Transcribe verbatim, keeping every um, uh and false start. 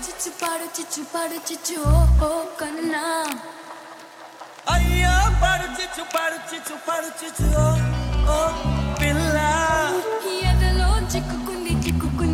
చిచ్చు పాడు చిచ్చు పాడు చిచ్చు ఓ ఓ కన్నా అయ్యో పాడు చిచ్చు పాడు చిచ్చు పాడు చిచ్చు ఓ ఓ పిల్ల ఎదలో చిక్కుకుంది చిక్కుకుంది